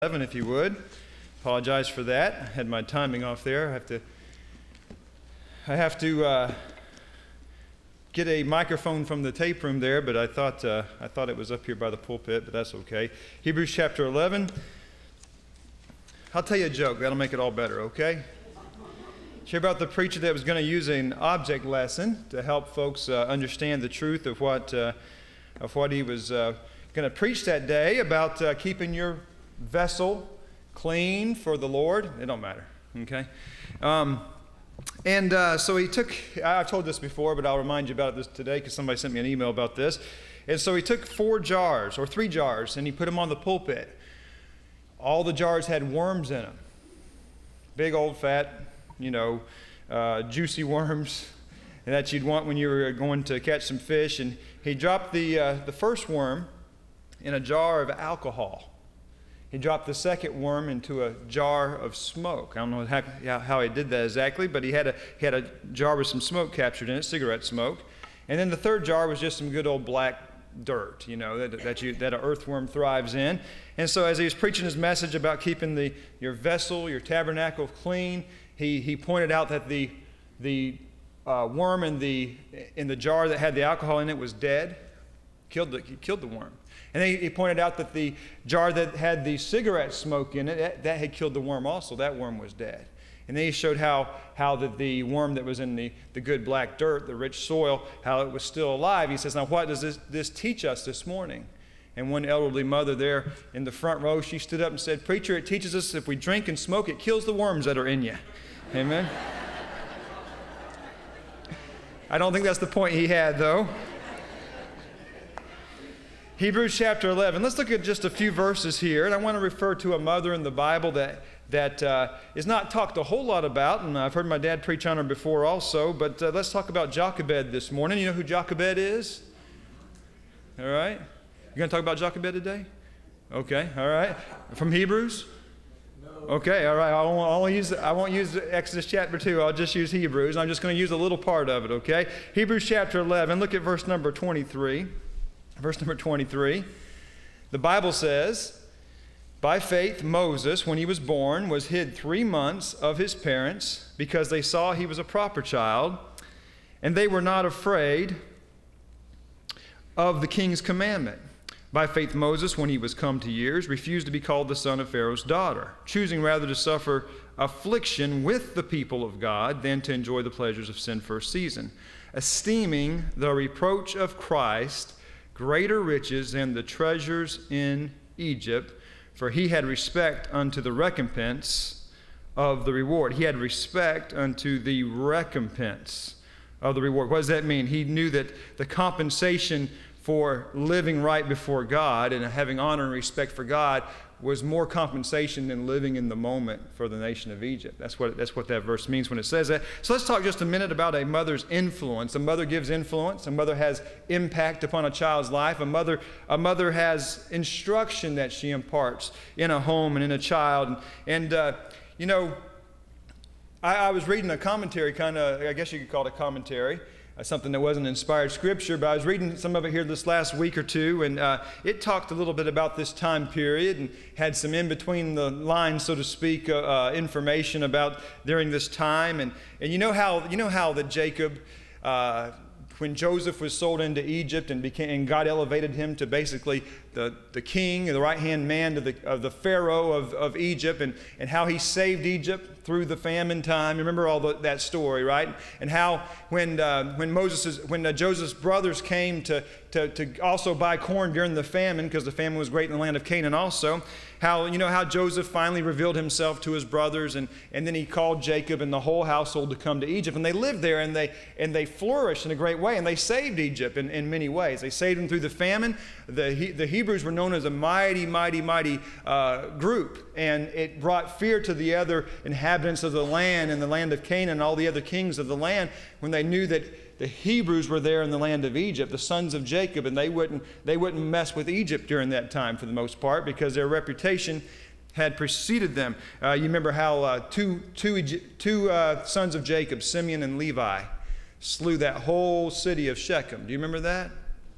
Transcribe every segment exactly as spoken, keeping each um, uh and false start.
eleven, if you would. Apologize for that. I had my timing off there. I have to I have to uh, get a microphone from the tape room there, but I thought uh, I thought it was up here by the pulpit, but that's okay. Hebrews chapter eleven. I'll tell you a joke. That'll make it all better, okay? Hear about the preacher that was going to use an object lesson to help folks uh, understand the truth of what uh, of what he was uh, going to preach that day about uh, keeping your vessel clean for the Lord. It don't matter, okay? Um, and uh, so he took, I've told this before, but I'll remind you about this today because somebody sent me an email about this. And so he took four jars, or three jars, and he put them on the pulpit. All the jars had worms in them. Big old fat, you know, uh, juicy worms that you'd want when you were going to catch some fish. And he dropped the, uh, the first worm in a jar of alcohol. He dropped the second worm into a jar of smoke. I don't know how, how he did that exactly, but he had a he had a jar with some smoke captured in it, cigarette smoke. And then the third jar was just some good old black dirt, you know, that that you that an earthworm thrives in. And so as he was preaching his message about keeping the your vessel, your tabernacle clean, he he pointed out that the the uh, worm in the in the jar that had the alcohol in it was dead. Killed the he killed the worm. And then he pointed out that the jar that had the cigarette smoke in it, that, that had killed the worm also. That worm was dead. And then he showed how, how the, the worm that was in the, the good black dirt, the rich soil, how it was still alive. He says, now what does this, this teach us this morning? And one elderly mother there in the front row, she stood up and said, "Preacher, it teaches us if we drink and smoke, it kills the worms that are in you." Amen? I don't think that's the point he had, though. Hebrews chapter eleven. Let's look at just a few verses here. And I want to refer to a mother in the Bible that, that uh, is not talked a whole lot about. And I've heard my dad preach on her before also. But uh, let's talk about Jochebed this morning. You know who Jochebed is? All right. You going to talk about Jochebed today? Okay. All right. From Hebrews? Okay. All right. I won't, I won't use, I won't use Exodus chapter two. I'll just use Hebrews. I'm just going to use a little part of it, okay? Hebrews chapter eleven. Look at verse number twenty-three. Verse number twenty-three, the Bible says, "By faith Moses, when he was born, was hid three months of his parents because they saw he was a proper child, and they were not afraid of the king's commandment. By faith Moses, when he was come to years, refused to be called the son of Pharaoh's daughter, choosing rather to suffer affliction with the people of God than to enjoy the pleasures of sin for a season, esteeming the reproach of Christ greater riches than the treasures in Egypt, for he had respect unto the recompense of the reward." He had respect unto the recompense of the reward. What does that mean? He knew that the compensation for living right before God and having honor and respect for God was more compensation than living in the moment for the nation of Egypt. That's what that's what that verse means when it says that. So let's talk just a minute about a mother's influence. A mother gives influence. A mother has impact upon a child's life. A mother a mother has instruction that she imparts in a home and in a child. And, and uh, you know, I, I was reading a commentary, kind of, I guess you could call it a commentary, Uh, something that wasn't inspired scripture, but I was reading some of it here this last week or two, and uh, it talked a little bit about this time period and had some in between the lines, so to speak, uh, uh, information about during this time. And and you know how you know how that Jacob, uh, when Joseph was sold into Egypt and became and God elevated him to basically the, the king, the right-hand man of the of the Pharaoh of, of Egypt, and, and how he saved Egypt through the famine time. You remember all the, that story, right? And how when uh, when Moses when uh, Joseph's brothers came to, to to also buy corn during the famine, because the famine was great in the land of Canaan also, how you know how Joseph finally revealed himself to his brothers, and, and then he called Jacob and the whole household to come to Egypt, and they lived there, and they and they flourished in a great way, and they saved Egypt in, in many ways. They saved them through the famine. The the Hebrews were known as a mighty, mighty, mighty uh, group, and it brought fear to the other inhabitants of the land and the land of Canaan and all the other kings of the land when they knew that the Hebrews were there in the land of Egypt, the sons of Jacob, and they wouldn't they wouldn't mess with Egypt during that time for the most part because their reputation had preceded them. Uh, you remember how uh, two, two, two uh, sons of Jacob, Simeon and Levi, slew that whole city of Shechem. Do you remember that?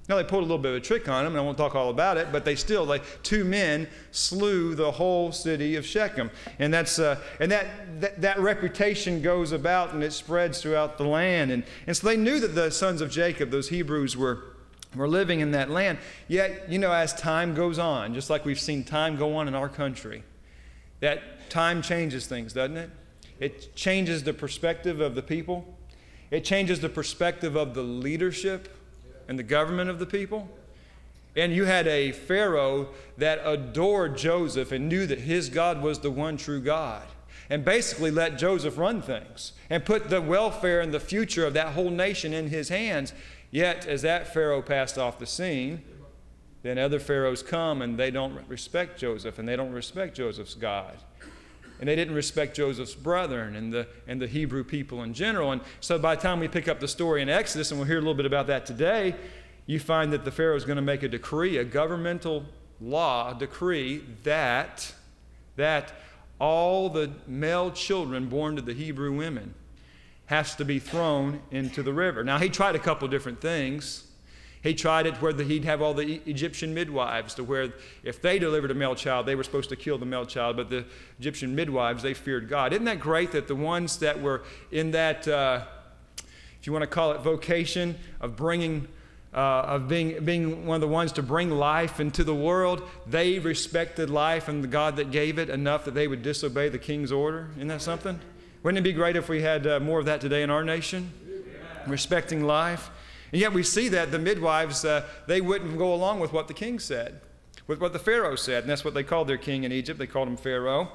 Now, they pulled a little bit of a trick on him, and I won't talk all about it, but they still, like, two men slew the whole city of Shechem. And that's uh, and that, that that reputation goes about, and it spreads throughout the land. And, and so they knew that the sons of Jacob, those Hebrews, were, were living in that land. Yet, you know, as time goes on, just like we've seen time go on in our country, that time changes things, doesn't it? It changes the perspective of the people. It changes the perspective of the leadership and the government of the people. And you had a Pharaoh that adored Joseph and knew that his God was the one true God, and basically let Joseph run things and put the welfare and the future of that whole nation in his hands. Yet, as that Pharaoh passed off the scene, then other pharaohs come and they don't respect Joseph, and they don't respect Joseph's God. And they didn't respect Joseph's brethren and the, and the Hebrew people in general. And so by the time we pick up the story in Exodus, and we'll hear a little bit about that today, you find that the Pharaoh is going to make a decree, a governmental law decree, that, that all the male children born to the Hebrew women has to be thrown into the river. Now, he tried a couple different things. He tried it where the, he'd have all the Egyptian midwives, to where if they delivered a male child, they were supposed to kill the male child. But the Egyptian midwives, they feared God. Isn't that great that the ones that were in that, uh, if you want to call it vocation, of bringing, uh, of being, being one of the ones to bring life into the world, they respected life and the God that gave it enough that they would disobey the king's order? Isn't that something? Wouldn't it be great if we had uh, more of that today in our nation? Yeah. Respecting life. And yet we see that the midwives, uh, they wouldn't go along with what the king said, with what the Pharaoh said. And that's what they called their king in Egypt. They called him Pharaoh.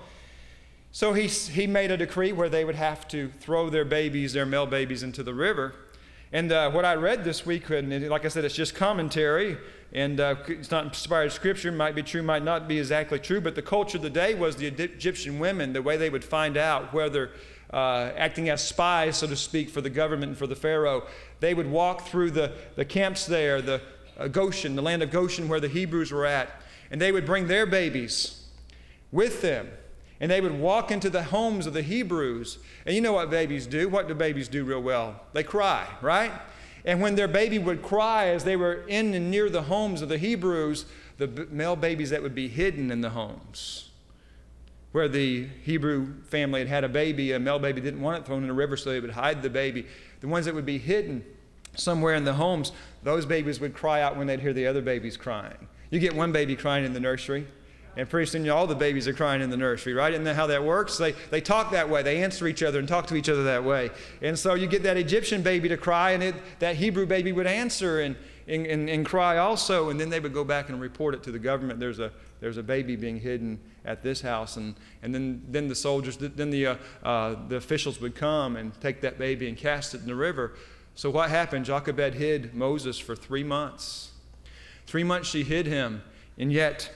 So he, he made a decree where they would have to throw their babies, their male babies, into the river. And uh, what I read this week, and like I said, it's just commentary, and uh, it's not inspired scripture, might be true, might not be exactly true, but the culture of the day was the Egyptian women, the way they would find out whether Uh, acting as spies, so to speak, for the government and for the Pharaoh. They would walk through the, the camps there, the uh, Goshen, the land of Goshen where the Hebrews were at, and they would bring their babies with them, and they would walk into the homes of the Hebrews. And you know what babies do? What do babies do real well? They cry, right? And when their baby would cry as they were in and near the homes of the Hebrews, the b- male babies that would be hidden in the homes, where the Hebrew family had had a baby, a male baby, didn't want it thrown in the river, so they would hide the baby. The ones that would be hidden somewhere in the homes, those babies would cry out when they'd hear the other babies crying. You get one baby crying in the nursery, and pretty soon all the babies are crying in the nursery, right? Isn't that how that works? They, they talk that way. They answer each other and talk to each other that way. And so you get that Egyptian baby to cry, and it, that Hebrew baby would answer and, and, and, and cry also, and then they would go back and report it to the government. There's a There's a baby being hidden at this house, and, and then, then the soldiers, then the, uh, uh, the officials would come and take that baby and cast it in the river. So what happened? Jochebed hid Moses for three months. Three months she hid him, and yet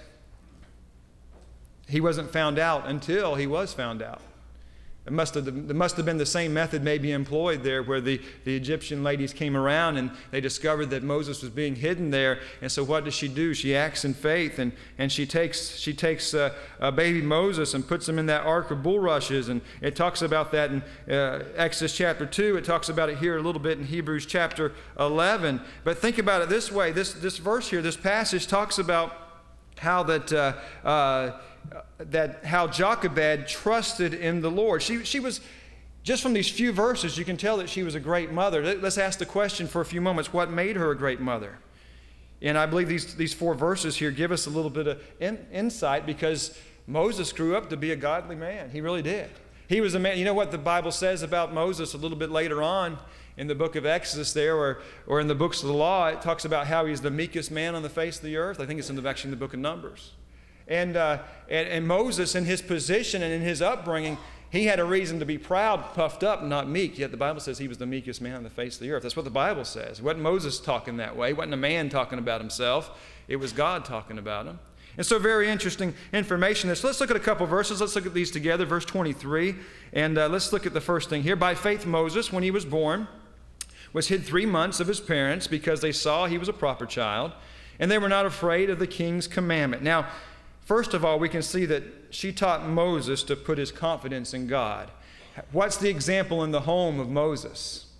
he wasn't found out until he was found out. It must have, it must have been the same method maybe employed there, where the, the Egyptian ladies came around and they discovered that Moses was being hidden there. And so what does she do? She acts in faith, and, and she takes, she takes uh, uh, baby Moses and puts him in that ark of bulrushes. And it talks about that in uh, Exodus chapter two. It talks about it here a little bit in Hebrews chapter eleven. But think about it this way. This, this verse here, this passage talks about how that... Uh, uh, that how Jochebed trusted in the Lord. She, she was, just from these few verses, you can tell that she was a great mother. Let's ask the question for a few moments, what made her a great mother? And I believe these, these four verses here give us a little bit of in, insight, because Moses grew up to be a godly man. He really did. He was a man. You know what the Bible says about Moses a little bit later on in the book of Exodus there, or, or in the books of the law? It talks about how he's the meekest man on the face of the earth. I think it's in the, actually in the book of Numbers. And, uh, and and Moses, in his position and in his upbringing, he had a reason to be proud, puffed up, not meek. Yet the Bible says he was the meekest man on the face of the earth. That's what the Bible says. It wasn't Moses talking that way. It wasn't a man talking about himself. It was God talking about him. And so very interesting information. So let's look at a couple verses. Let's look at these together. Verse twenty-three. And uh, let's look at the first thing here. By faith Moses, when he was born, was hid three months of his parents, because they saw he was a proper child, and they were not afraid of the king's commandment. Now, first of all, we can see that she taught Moses to put his confidence in God. What's the example in the home of Moses?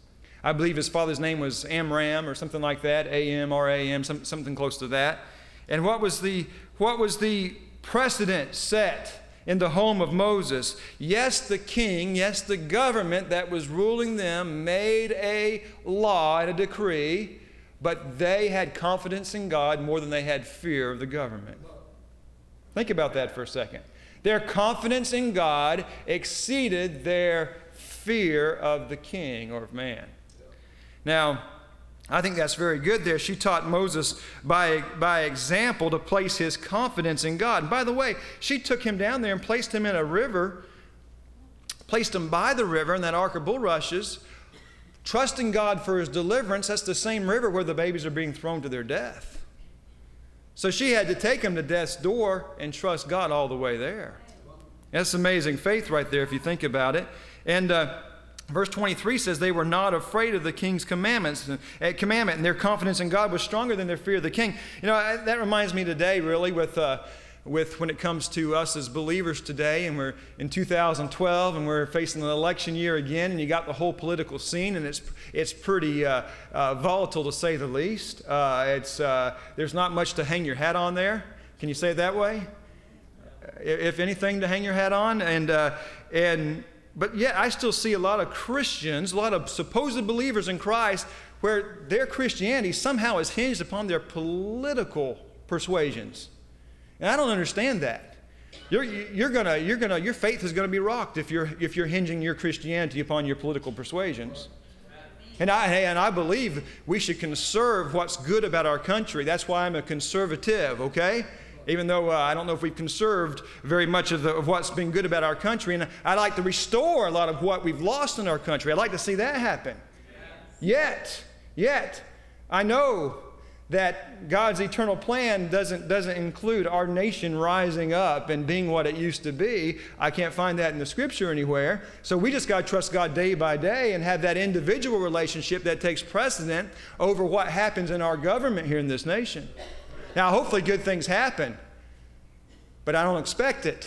I believe his father's name was Amram or something like that, A M R A M, some, something close to that. And what was the what was the precedent set in the home of Moses? Yes, the king, yes, the government that was ruling them made a law and a decree, but they had confidence in God more than they had fear of the government. Think about that for a second. Their confidence in God exceeded their fear of the king or of man. Now, I think that's very good there. She taught Moses by, by example to place his confidence in God. And by the way, she took him down there and placed him in a river, placed him by the river in that ark of bulrushes, trusting God for his deliverance. That's the same river where the babies are being thrown to their death. So she had to take him to death's door and trust God all the way there. That's amazing faith right there if you think about it. And uh, verse twenty-three says they were not afraid of the king's commandments, uh, commandment, and their confidence in God was stronger than their fear of the king. You know, I, that reminds me today really with, uh, with when it comes to us as believers today, and we're in two thousand twelve and we're facing an election year again, and you got the whole political scene, and it's it's pretty uh, uh, volatile to say the least. Uh, it's uh, there's not much to hang your hat on there. Can you say it that way? If anything to hang your hat on, and uh, and but yet I still see a lot of Christians, a lot of supposed believers in Christ, where their Christianity somehow is hinged upon their political persuasions, and I don't understand that. You're you're gonna you're gonna your faith is gonna be rocked if you're if you're hinging your Christianity upon your political persuasions. And I and I believe we should conserve what's good about our country. That's why I'm a conservative. Okay. Even though uh, I don't know if we've conserved very much of, the, of what's been good about our country. And I'd like to restore a lot of what we've lost in our country. I'd like to see that happen. Yes. Yet, yet, I know that God's eternal plan doesn't, doesn't include our nation rising up and being what it used to be. I can't find that in the Scripture anywhere. So we just got to trust God day by day and have that individual relationship that takes precedent over what happens in our government here in this nation. Now, hopefully good things happen, but I don't expect it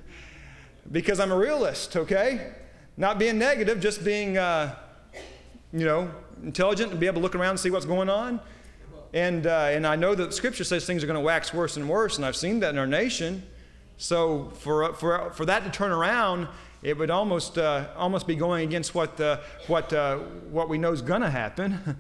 because I'm a realist, okay? Not being negative, just being, uh, you know, intelligent and be able to look around and see what's going on. And, uh, and I know that the Scripture says things are going to wax worse and worse, and I've seen that in our nation. So for, for, for that to turn around, it would almost, uh, almost be going against what, uh, what, uh, what we know is going to happen.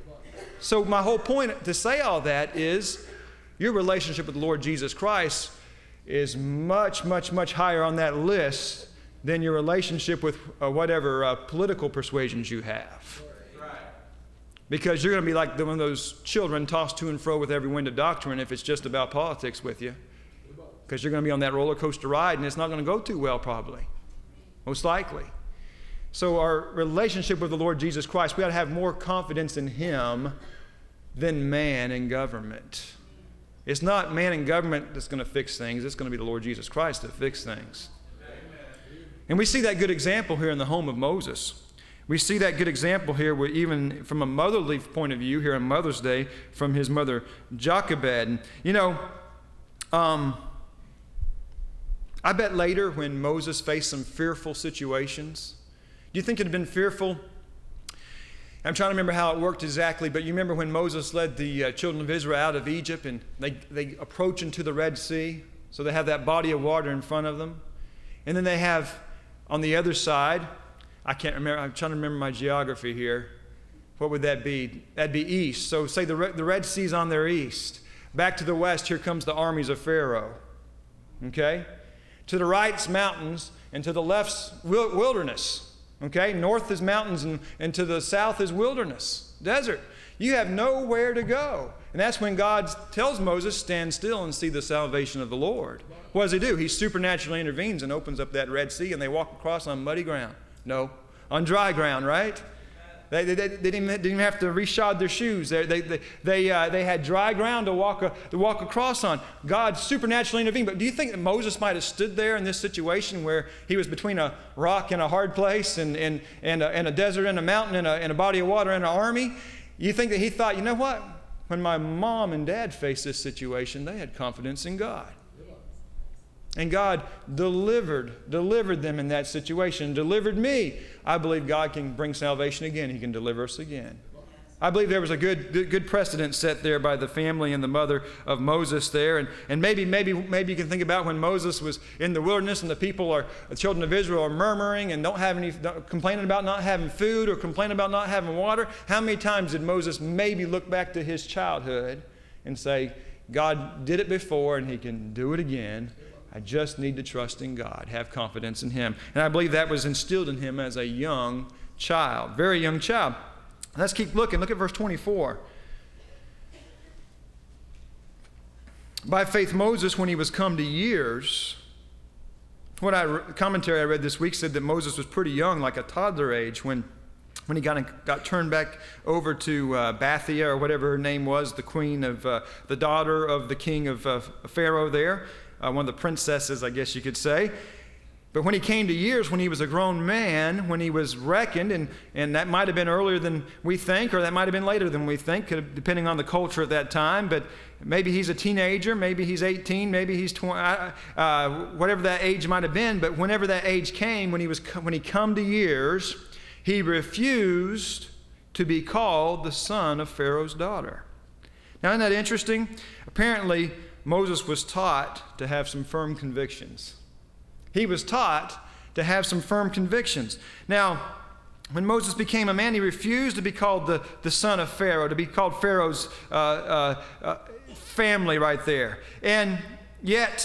So my whole point to say all that is, your relationship with the Lord Jesus Christ is much, much, much higher on that list than your relationship with uh, whatever uh, political persuasions you have. Right. Because you're going to be like one of those children tossed to and fro with every wind of doctrine if it's just about politics with you. Because you're going to be on that roller coaster ride and it's not going to go too well probably. Most likely. So our relationship with the Lord Jesus Christ, we ought to have more confidence in Him than man and government. It's not man and government that's going to fix things. It's going to be the Lord Jesus Christ that fixes things. Amen. And we see that good example here in the home of Moses. We see that good example here where even from a motherly point of view here on Mother's Day from his mother Jochebed. And, you know, um, I bet later when Moses faced some fearful situations, do you think it had been fearful? I'm trying to remember how it worked exactly, but you remember when Moses led the uh, children of Israel out of Egypt and they, they approach into the Red Sea, so they have that body of water in front of them. And then they have on the other side, I can't remember, I'm trying to remember my geography here. What would that be? That'd be east. So say the, the Red Sea's on their east. Back to the west, here comes the armies of Pharaoh. Okay? To the right's mountains, and to the left's wilderness. Okay, north is mountains and, and to the south is wilderness, desert. You have nowhere to go. And that's when God tells Moses, stand still and see the salvation of the Lord. What does he do? He supernaturally intervenes and opens up that Red Sea and they walk across on muddy ground. No, on dry ground, right? They, they, they, didn't, they didn't even have to reshod their shoes. They, they, they, they, uh, they had dry ground to walk, a, to walk across on. God supernaturally intervened. But do you think that Moses might have stood there in this situation where he was between a rock and a hard place and, and, and, a, and a desert and a mountain and a, and a body of water and an army? You think that he thought, you know what? When my mom and dad faced this situation, they had confidence in God. And God delivered, delivered them in that situation, delivered me. I believe God can bring salvation again. He can deliver us again. I believe there was a good, good, good precedent set there by the family and the mother of Moses there. And, and maybe, maybe, maybe you can think about when Moses was in the wilderness and the people are, the children of Israel are murmuring and don't have any, complaining about not having food or complaining about not having water. How many times did Moses maybe look back to his childhood and say, God did it before and He can do it again. I just need to trust in God, have confidence in Him. And I believe that was instilled in him as a young child, very young child. Let's keep looking. Look at verse twenty-four. By faith, Moses, when he was come to years, what I commentary I read this week said that Moses was pretty young, like a toddler age, when when he got got turned back over to uh, Bathia, or whatever her name was, the queen of uh, the daughter of the king of uh, Pharaoh there, uh, one of the princesses, I guess you could say. But when he came to years, when he was a grown man, when he was reckoned, and, and that might have been earlier than we think, or that might have been later than we think, depending on the culture at that time, but maybe he's a teenager, maybe he's eighteen, maybe he's twenty, uh, whatever that age might have been. But whenever that age came, when he was when he come to years, he refused to be called the son of Pharaoh's daughter. Now, isn't that interesting? Apparently, Moses was taught to have some firm convictions. He was taught to have some firm convictions. Now, when Moses became a man, he refused to be called the, the son of Pharaoh, to be called Pharaoh's uh, uh, uh, family right there. And yet,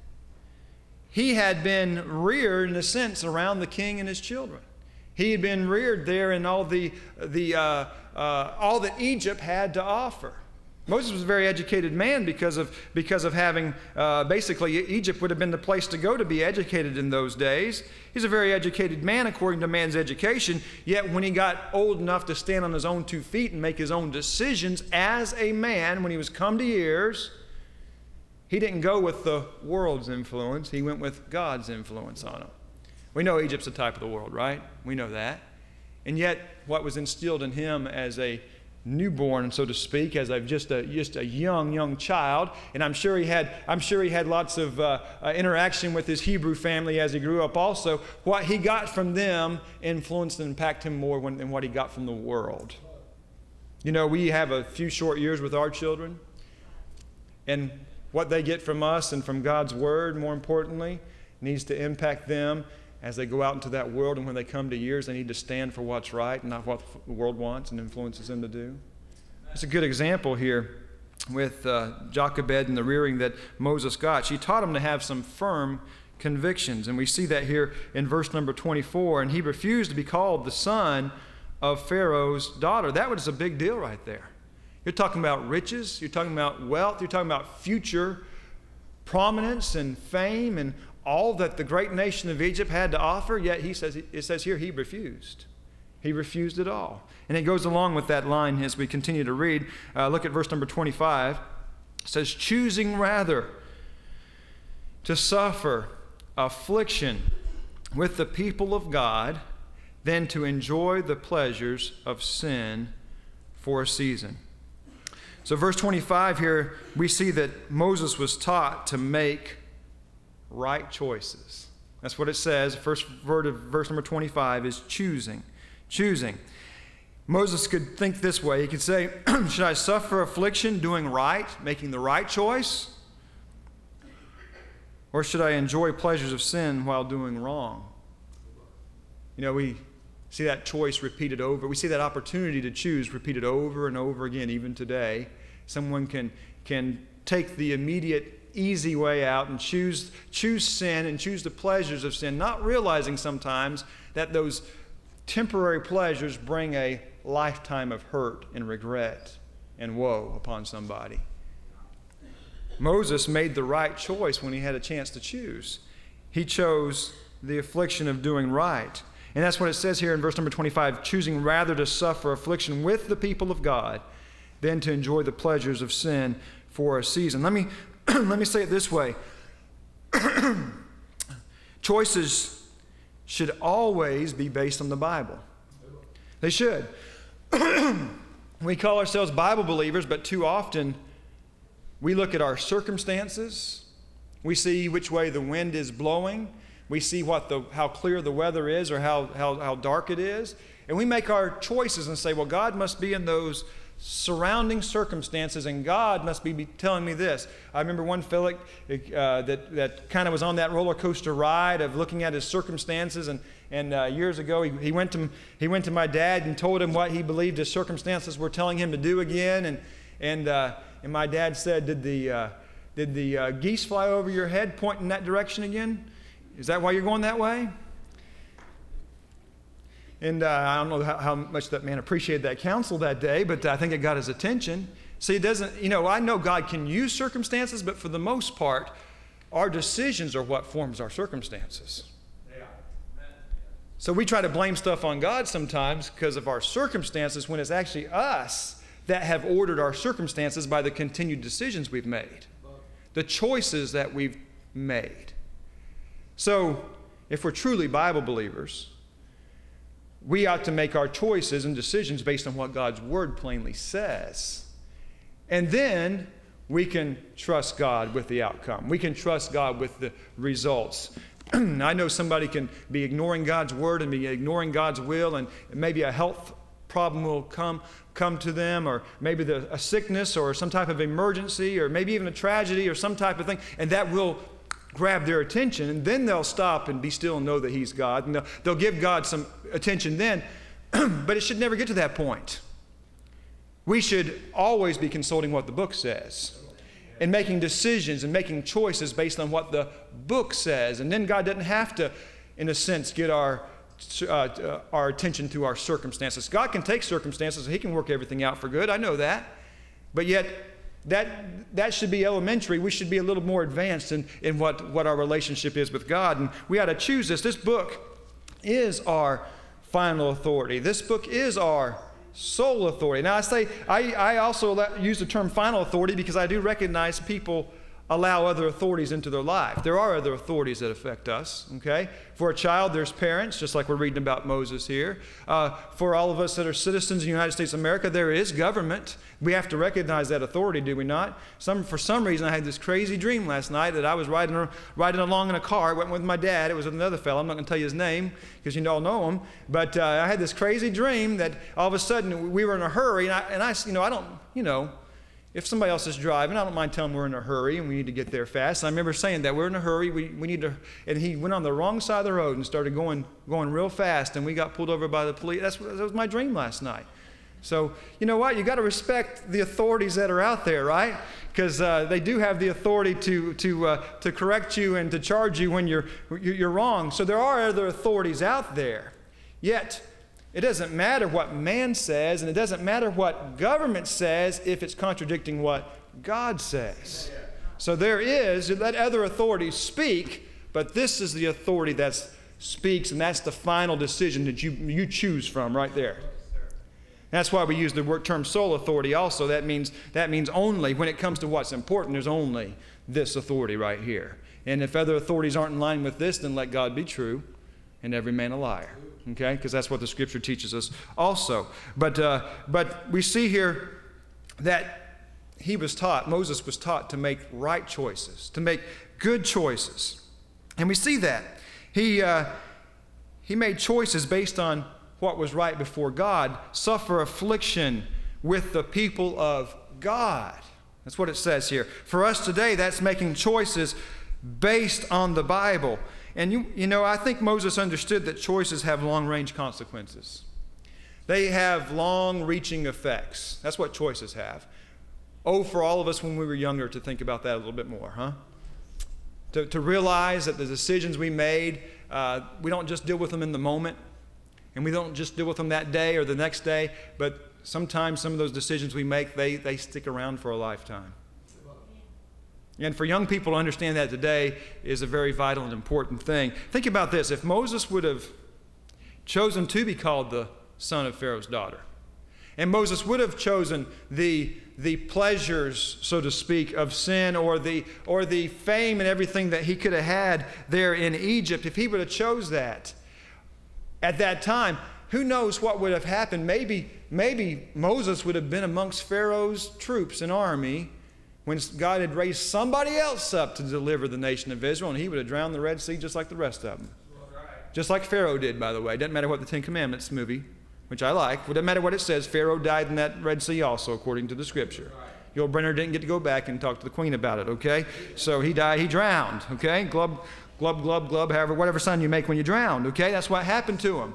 he had been reared, in a sense, around the king and his children. He had been reared there in all the, the uh, uh, all that Egypt had to offer. Moses was a very educated man because of, because of having, uh, basically, Egypt would have been the place to go to be educated in those days. He's a very educated man according to man's education, yet when he got old enough to stand on his own two feet and make his own decisions as a man, when he was come to years, he didn't go with the world's influence, he went with God's influence on him. We know Egypt's a type of the world, right? We know that. And yet, what was instilled in him as a newborn, so to speak, as a just a just a young young child, and I'm sure he had I'm sure he had lots of uh, uh, interaction with his Hebrew family as he grew up. Also, what he got from them influenced and impacted him more when, than what he got from the world. You know, we have a few short years with our children, and what they get from us and from God's Word, more importantly, needs to impact them as they go out into that world, and when they come to years, they need to stand for what's right and not what the world wants and influences them to do. It's a good example here with uh, Jochebed and the rearing that Moses got. She taught him to have some firm convictions, and we see that here in verse number twenty-four. And he refused to be called the son of Pharaoh's daughter. That was a big deal right there. You're talking about riches, you're talking about wealth, you're talking about future prominence and fame and all that the great nation of Egypt had to offer, yet he says, it says here he refused. He refused it all. And it goes along with that line as we continue to read. Uh, look at verse number twenty-five. It says, choosing rather to suffer affliction with the people of God than to enjoy the pleasures of sin for a season. So verse twenty-five here, we see that Moses was taught to make right choices. That's what it says. First word of verse number twenty-five is choosing. Choosing. Moses could think this way. He could say, should I suffer affliction doing right, making the right choice? Or should I enjoy pleasures of sin while doing wrong? You know, we see that choice repeated over. We see that opportunity to choose repeated over and over again, even today. Someone can, can take the immediate easy way out and choose choose sin and choose the pleasures of sin, not realizing sometimes that those temporary pleasures bring a lifetime of hurt and regret and woe upon somebody. Moses made the right choice when he had a chance to choose. He chose the affliction of doing right. And that's what it says here in verse number twenty-five, choosing rather to suffer affliction with the people of God than to enjoy the pleasures of sin for a season. Let me Let me say it this way. Choices should always be based on the Bible. They should. We call ourselves Bible believers, but too often we look at our circumstances, We see which way the wind is blowing. We see what the, how clear the weather is or how, how, how dark it is. And we make our choices and say, well, God must be in those surrounding circumstances, and God must be telling me this. I remember one fellow uh, that, that kind of was on that roller coaster ride of looking at his circumstances, and, and uh, years ago he, he, went to, he went to my dad and told him what he believed his circumstances were telling him to do again, and, and, uh, and my dad said, did the, uh, did the uh, geese fly over your head pointing that direction again? Is that why you're going that way? And uh, I don't know how, how much that man appreciated that counsel that day, but I think it got his attention. See, it doesn't, you know, I know God can use circumstances, but for the most part, our decisions are what forms our circumstances. Yeah. So we try to blame stuff on God sometimes because of our circumstances when it's actually us that have ordered our circumstances by the continued decisions we've made, the choices that we've made. So if we're truly Bible believers, we ought to make our choices and decisions based on what God's Word plainly says. And then we can trust God with the outcome. We can trust God with the results. I know somebody can be ignoring God's Word and be ignoring God's will, and maybe a health problem will come, come to them, or maybe the, a sickness or some type of emergency, or maybe even a tragedy or some type of thing, and that will grab their attention, and then they'll stop and be still and know that He's God, and they'll, they'll give God some attention then, but it should never get to that point. We should always be consulting what the book says and making decisions and making choices based on what the book says, and then God doesn't have to, in a sense, get our uh, our attention to our circumstances. God can take circumstances, He can work everything out for good, I know that, but yet That, that should be elementary. We should be a little more advanced in, in what, what our relationship is with God. And we ought to choose this. This book is our final authority. This book is our sole authority. Now, I say, I, I also use the term final authority because I do recognize people allow other authorities into their life. There are other authorities that affect us, okay? For a child, there's parents, just like we're reading about Moses here. Uh, for all of us that are citizens in the United States of America, there is government. We have to recognize that authority, do we not? Some, for some reason, I had this crazy dream last night that I was riding, riding along in a car. I went with my dad. It was with another fellow. I'm not going to tell you his name because you all know him. But uh, I had this crazy dream that all of a sudden we were in a hurry. And I, and I you know, I don't, you know, if somebody else is driving, I don't mind telling them we're in a hurry and we need to get there fast. And I remember saying that we're in a hurry. We, we need to, and he went on the wrong side of the road and started going going real fast, and we got pulled over by the police. That's that was my dream last night. So you know what? You got to respect the authorities that are out there, right? Because uh, they do have the authority to to uh, to correct you and to charge you when you're you're wrong. So there are other authorities out there. Yet it doesn't matter what man says, and it doesn't matter what government says if it's contradicting what God says. So there is, let other authorities speak, but this is the authority that speaks, and that's the final decision that you, you choose from right there. That's why we use the word term sole authority also. That means, that means only, when it comes to what's important, there's only this authority right here. And if other authorities aren't in line with this, then let God be true and every man a liar. Okay, because that's what the Scripture teaches us also. But uh, but we see here that he was taught, Moses was taught to make right choices, to make good choices. And we see that. He, uh, he made choices based on what was right before God, suffer affliction with the people of God. That's what it says here. For us today, that's making choices based on the Bible. And you, you know, I think Moses understood that choices have long-range consequences. They have long-reaching effects. That's what choices have. Oh, for all of us when we were younger to think about that a little bit more, huh? To, to realize that the decisions we made, uh, we don't just deal with them in the moment, and we don't just deal with them that day or the next day, but sometimes some of those decisions we make, they, they stick around for a lifetime. And for young people to understand that today is a very vital and important thing. Think about this. If Moses would have chosen to be called the son of Pharaoh's daughter, and Moses would have chosen the, the pleasures, so to speak, of sin, or the, or the fame and everything that he could have had there in Egypt, if he would have chose that at that time, who knows what would have happened? Maybe, maybe Moses would have been amongst Pharaoh's troops and army, when God had raised somebody else up to deliver the nation of Israel, and he would have drowned the Red Sea just like the rest of them. Just like Pharaoh did, by the way. It doesn't matter what the Ten Commandments movie, which I like. It doesn't matter what it says. Pharaoh died in that Red Sea also, according to the Scripture. Yul Brynner didn't get to go back and talk to the Queen about it, okay? So he died, he drowned, okay? Glub, glub, glub, glub, however, whatever sound you make when you drowned, okay? That's what happened to him.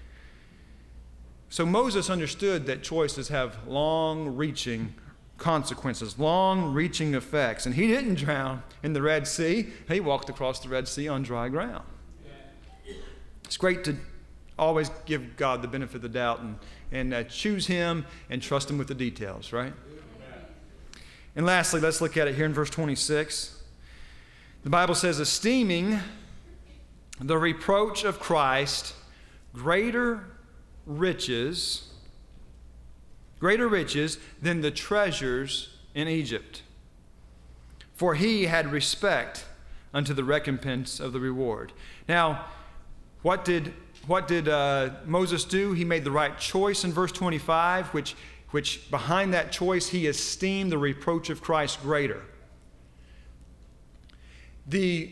So Moses understood that choices have long-reaching consequences, long-reaching effects. And he didn't drown in the Red Sea. He walked across the Red Sea on dry ground. It's great to always give God the benefit of the doubt and, and uh, choose him and trust him with the details, right? And lastly, let's look at it here in verse twenty-six. The Bible says, esteeming the reproach of Christ greater riches, greater riches than the treasures in Egypt. For he had respect unto the recompense of the reward. Now, what did what did uh, Moses do? He made the right choice in verse twenty-five, which which behind that choice he esteemed the reproach of Christ greater. The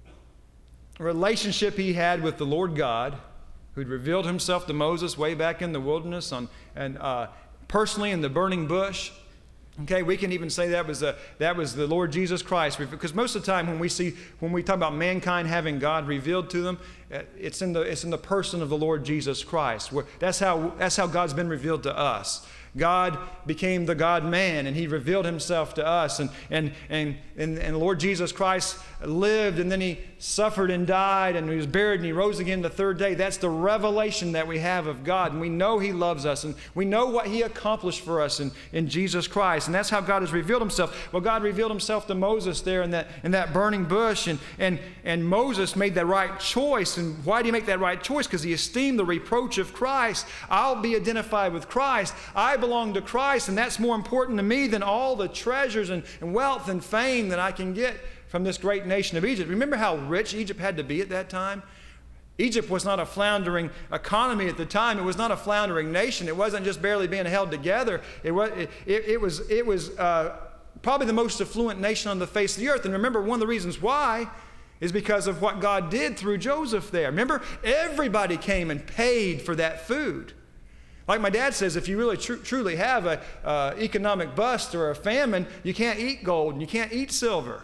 relationship he had with the Lord God, who'd revealed himself to Moses way back in the wilderness on, and uh, personally in the burning bush. Okay, we can even say that was a, that was the Lord Jesus Christ, because most of the time when we see when we talk about mankind having God revealed to them, it's in the it's in the person of the Lord Jesus Christ. That's how that's how God's been revealed to us. God became the God-man, and he revealed himself to us. And, and, and, and, and the Lord Jesus Christ lived, and then he suffered and died, and he was buried, and he rose again the third day. That's the revelation that we have of God. And we know he loves us, and we know what he accomplished for us in, in Jesus Christ. And that's how God has revealed himself. Well, God revealed himself to Moses there in that, in that burning bush, and, and, and Moses made the right choice. And why did he make that right choice? Because he esteemed the reproach of Christ. I'll be identified with Christ. I belong to Christ, and that's more important to me than all the treasures and, and wealth and fame that I can get from this great nation of Egypt. Remember how rich Egypt had to be at that time? Egypt was not a floundering economy at the time. It was not a floundering nation. It wasn't just barely being held together. It was, it, it, it was, it was uh, probably the most affluent nation on the face of the earth. And remember, one of the reasons why is because of what God did through Joseph there. Remember, everybody came and paid for that food. Like my dad says, if you really tr- truly have an uh, economic bust or a famine, you can't eat gold and you can't eat silver.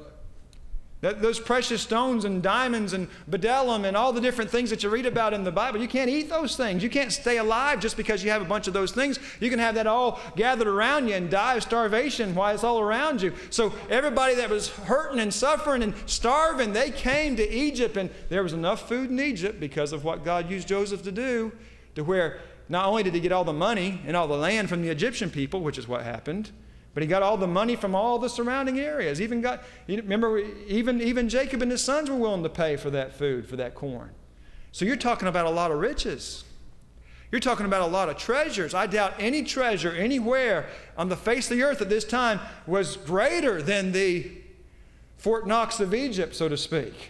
That, those precious stones and diamonds and bdellium and all the different things that you read about in the Bible, you can't eat those things. You can't stay alive just because you have a bunch of those things. You can have that all gathered around you and die of starvation while it's all around you. So everybody that was hurting and suffering and starving, they came to Egypt, and there was enough food in Egypt because of what God used Joseph to do, to where not only did he get all the money and all the land from the Egyptian people, which is what happened, but he got all the money from all the surrounding areas. Even got, remember, even, even Jacob and his sons were willing to pay for that food, for that corn. So you're talking about a lot of riches. You're talking about a lot of treasures. I doubt any treasure anywhere on the face of the earth at this time was greater than the Fort Knox of Egypt, so to speak.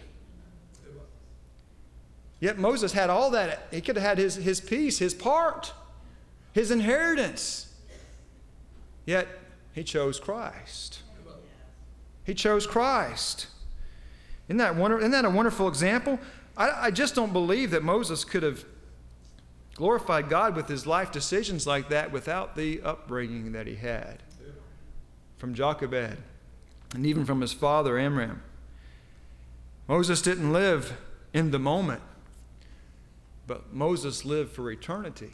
Yet Moses had all that. He could have had his, his piece, his part, his inheritance. Yet he chose Christ. He chose Christ. Isn't that, wonder, isn't that a wonderful example? I, I just don't believe that Moses could have glorified God with his life decisions like that without the upbringing that he had from Jochebed and even from his father Amram. Moses didn't live in the moment, but Moses lived for eternity.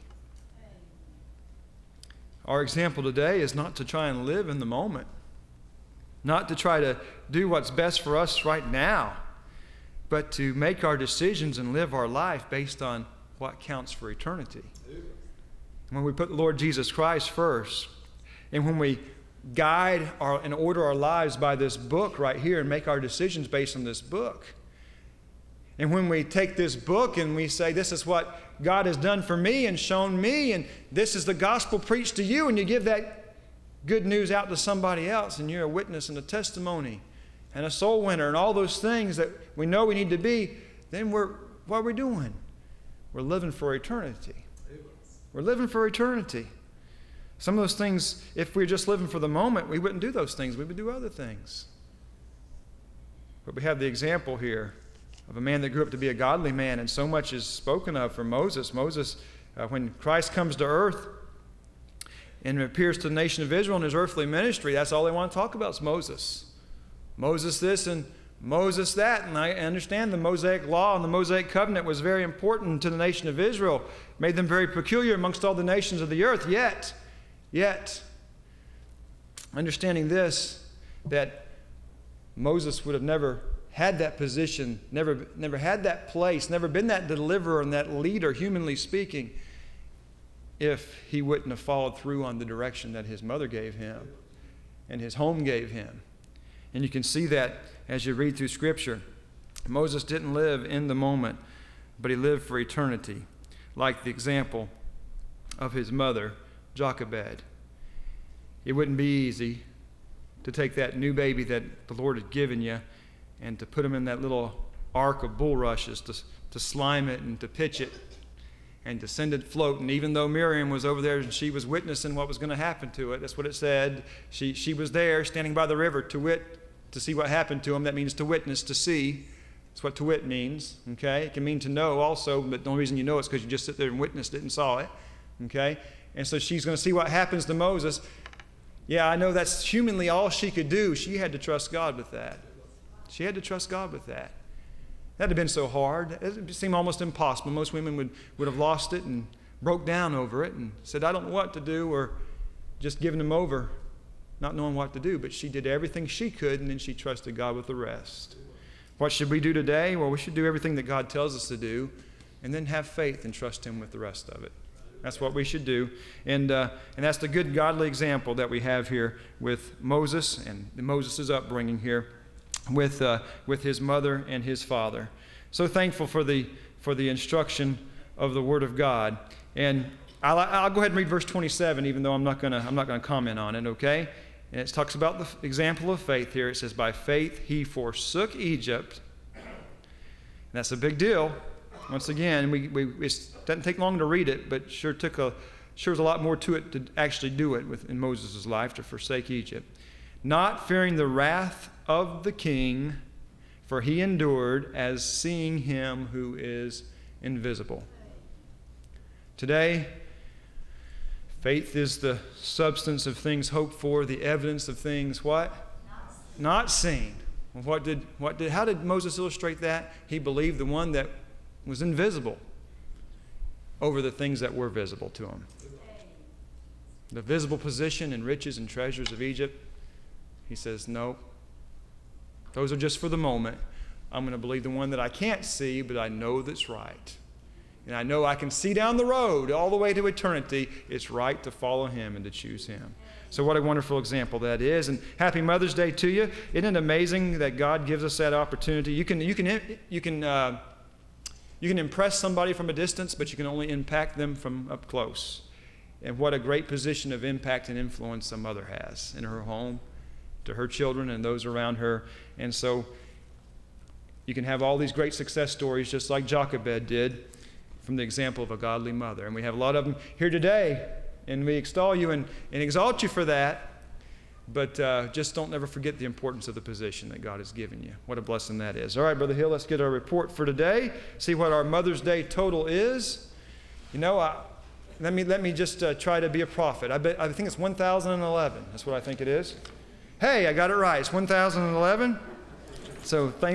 Our example today is not to try and live in the moment, not to try to do what's best for us right now, but to make our decisions and live our life based on what counts for eternity. When we put the Lord Jesus Christ first, and when we guide our, and order our lives by this book right here and make our decisions based on this book, and when we take this book and we say, this is what God has done for me and shown me, and this is the gospel preached to you, and you give that good news out to somebody else, and you're a witness and a testimony and a soul winner and all those things that we know we need to be, then we're, what are we doing? We're living for eternity. We're living for eternity. Some of those things, if we were just living for the moment, we wouldn't do those things. We would do other things. But we have the example here of a man that grew up to be a godly man, and so much is spoken of for Moses. Moses, uh, when Christ comes to earth and appears to the nation of Israel in his earthly ministry, that's all they want to talk about is Moses. Moses this and Moses that. And I understand the Mosaic law and the Mosaic covenant was very important to the nation of Israel, made them very peculiar amongst all the nations of the earth. Yet, yet, understanding this, that Moses would have never had that position, never, never had that place, never been that deliverer and that leader, humanly speaking, if he wouldn't have followed through on the direction that his mother gave him and his home gave him. And you can see that as you read through Scripture. Moses didn't live in the moment, but he lived for eternity, like the example of his mother, Jochebed. It wouldn't be easy to take that new baby that the Lord had given you and to put him in that little ark of bulrushes, to, to slime it and to pitch it and to send it floating. Even though Miriam was over there and she was witnessing what was going to happen to it, that's what it said. She, she was there standing by the river to wit, to see what happened to him. That means to witness, to see. That's what to wit means, okay? It can mean to know also, but the only reason you know it is because you just sit there and witnessed it and saw it, okay? And so she's going to see what happens to Moses. Yeah, I know that's humanly all she could do. She had to trust God with that. She had to trust God with that. That had been so hard. It seemed almost impossible. Most women would, would have lost it and broke down over it and said, I don't know what to do, or just given him over, not knowing what to do. But she did everything she could, and then she trusted God with the rest. What should we do today? Well, we should do everything that God tells us to do, and then have faith and trust him with the rest of it. That's what we should do. And, uh, and that's the good godly example that we have here with Moses and Moses' upbringing here with, uh, with his mother and his father. So thankful for the, for the instruction of the Word of God. And I'll, I'll go ahead and read verse twenty-seven, even though I'm not going to I'm not going to comment on it, okay? And it talks about the example of faith here. It says, by faith he forsook Egypt. And that's a big deal. Once again, we, we, it doesn't take long to read it, but sure took a sure was a lot more to it to actually do it with, in Moses' life, to forsake Egypt. Not fearing the wrath of the king, for he endured as seeing him who is invisible. Today, faith is the substance of things hoped for, the evidence of things what? Not seen. Not seen. What did, what did, how did Moses illustrate that? He believed the one that was invisible over the things that were visible to him. The visible position and riches and treasures of Egypt, he says, no, those are just for the moment. I'm going to believe the one that I can't see, but I know that's right. And I know I can see down the road all the way to eternity. It's right to follow him and to choose him. So what a wonderful example that is. And happy Mother's Day to you. Isn't it amazing that God gives us that opportunity? You can, you can, you can, uh, you can impress somebody from a distance, but you can only impact them from up close. And what a great position of impact and influence a mother has in her home, to her children and those around her. And so you can have all these great success stories just like Jochebed did from the example of a godly mother. And we have a lot of them here today, and we extol you and, and exalt you for that. But uh, just don't ever forget the importance of the position that God has given you. What a blessing that is. All right, Brother Hill, let's get our report for today. See what our Mother's Day total is. You know, I, let me let me just uh, try to be a prophet. I bet I think it's one thousand eleven. That's what I think it is. Hey, I got it right. It's one thousand eleven. So thank